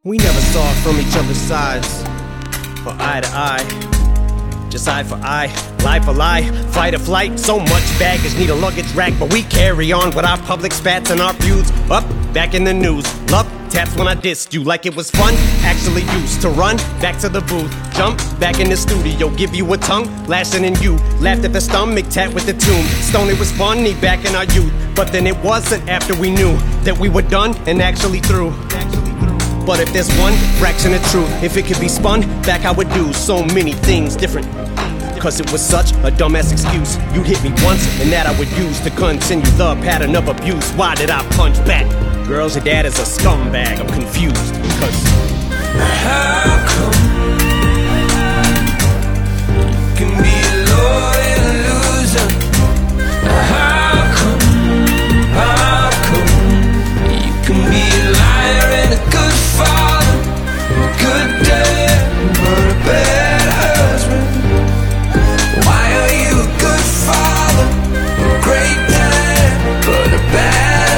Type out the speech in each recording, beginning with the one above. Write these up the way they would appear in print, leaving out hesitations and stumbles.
We never saw from each other's sides, or eye to eye, just eye for eye, lie for lie, fight or flight. So much baggage, need a luggage rack, but we carry on with our public spats and our feuds. Up, back in the news, love taps when I dissed you like it was fun. Actually used to run back to the booth, jump back in the studio, give you a tongue lashing in you. Laughed at the stomach tap with the tune. Stone, it was funny back in our youth, but then it wasn't after we knew that we were done and actually through. But if there's one fraction of truth, if it could be spun back, I would do so many things different. Cause it was such a dumbass excuse. You'd hit me once, and that I would use to continue the pattern of abuse. Why did I punch back? Girls, your dad is a scumbag. I'm confused, cause how come you can be a loyal loser? How come you can be a liar and a good father, a good dad, but a bad husband? Why are you a good father, a great dad, but a bad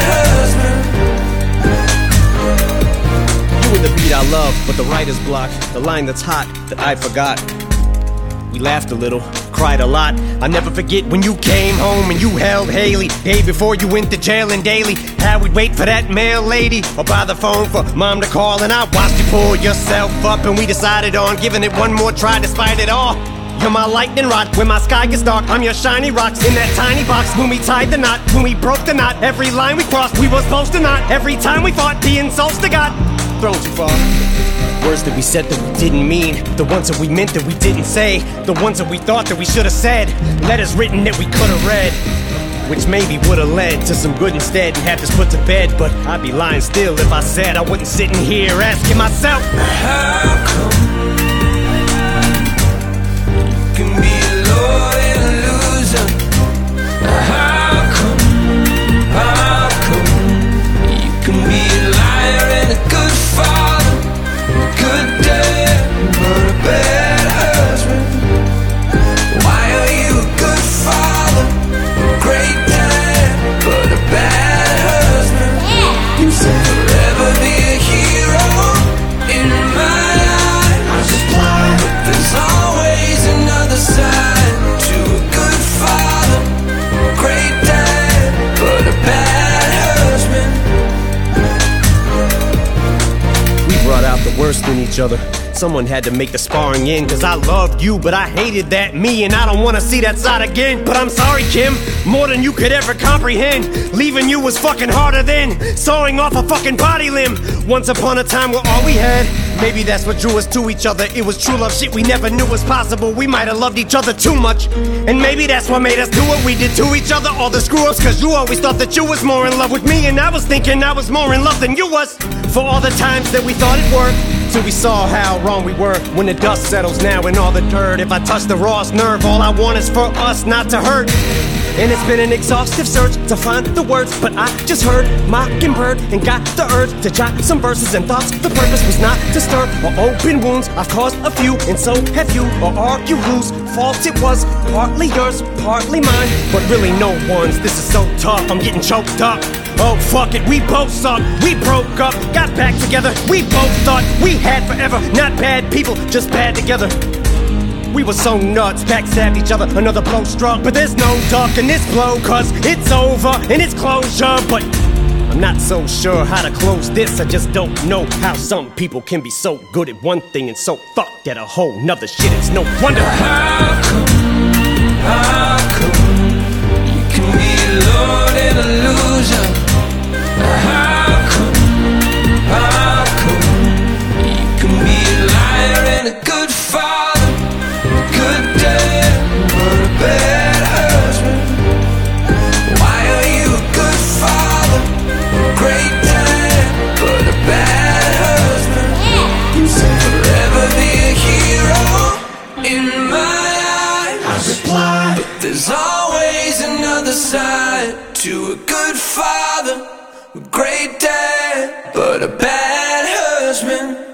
husband? you were the beat I love, but the writer's block, the line that's hot that I forgot. We laughed a little, cried a lot. I'll never forget when you came home and you held Haley. Hey, before you went to jail and daily, how we'd wait for that mail lady, or by the phone for mom to call. And I watched you pull yourself up, and we decided on giving it one more try despite it all. You're my lightning rod, when my sky gets dark, I'm your shiny rocks in that tiny box. When we tied the knot, when we broke the knot, every line we crossed, we were supposed to not. Every time we fought, the insults to God, thrown too far. Words that we said that we didn't mean, the ones that we meant that we didn't say, the ones that we thought that we should have said, letters written that we could have read, which maybe would have led to some good instead and have this put to bed. But I'd be lying still if I said I wasn't sitting here asking myself, how come you can be a loyal loser? How come you can be a liar and a good father, a good dad, but a bad husband? Why are you a good father, a great dad, but a bad husband? You said forever be a hero in my eyes, but there's always another side to a good father, a great dad, but a bad husband. we brought out the worst in each other. Someone had to make the sparring end, cause I loved you, but I hated that me, and I don't wanna see that side again. But I'm sorry, Kim, more than you could ever comprehend. Leaving you was fucking harder than sawing off a fucking body limb. Once upon a time, we're all we had. Maybe that's what drew us to each other. It was true love shit we never knew was possible. We might have loved each other too much, and maybe that's what made us do what we did to each other. All the screw-ups, cause you always thought that you was more in love with me, and I was thinking I was more in love than you was. For all the times that we thought it worked, till we saw how wrong we were. When the dust settles now and all the dirt, if I touch the rawest nerve, all I want is for us not to hurt. And it's been an exhaustive search to find the words, but I just heard Mockingbird and got the urge to jot some verses and thoughts. The purpose was not to stir or open wounds. I've caused a few, and so have you. Or argue whose fault it was. Partly yours, partly mine, but really no one's. This is so tough, I'm getting choked up. Oh fuck it, we both suck. We broke up, got back together. We both thought we had forever. Not bad people, just bad together. We were so nuts, backstabbed each other, another blow struck. But there's no ducking this blow, cause it's over and it's closure. But I'm not so sure how to close this. I just don't know how some people can be so good at one thing and so fucked at a whole nother shit. It's no wonder. How come you can be a lord and a loser? How come you can be a liar and a good father, a good dad, but a bad husband? Why are you a good father, a great dad, but a bad husband? You said forever be a hero in my eyes, but there's always another side to a good father, a great dad, but a bad husband.